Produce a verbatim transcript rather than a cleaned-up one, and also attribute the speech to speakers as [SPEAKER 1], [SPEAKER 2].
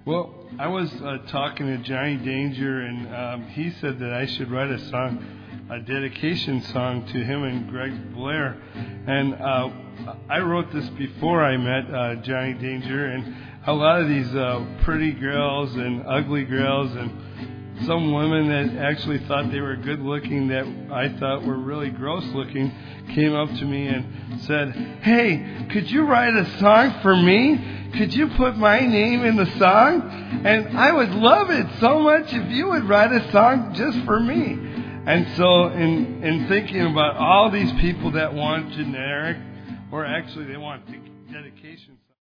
[SPEAKER 1] Well, I was uh, talking to Johnny Danger, and um, he said that I should write a song, a dedication song to him and Greg Blair. And uh, I wrote this before I met uh, Johnny Danger, and a lot of these uh, pretty girls and ugly girls and some women that actually thought they were good looking that I thought were really gross looking came up to me and said, "Hey, could you write a song for me? Could you put my name in the song? And I would love it so much if you would write a song just for me." And so in, in thinking about all these people that want generic, or actually they want dedication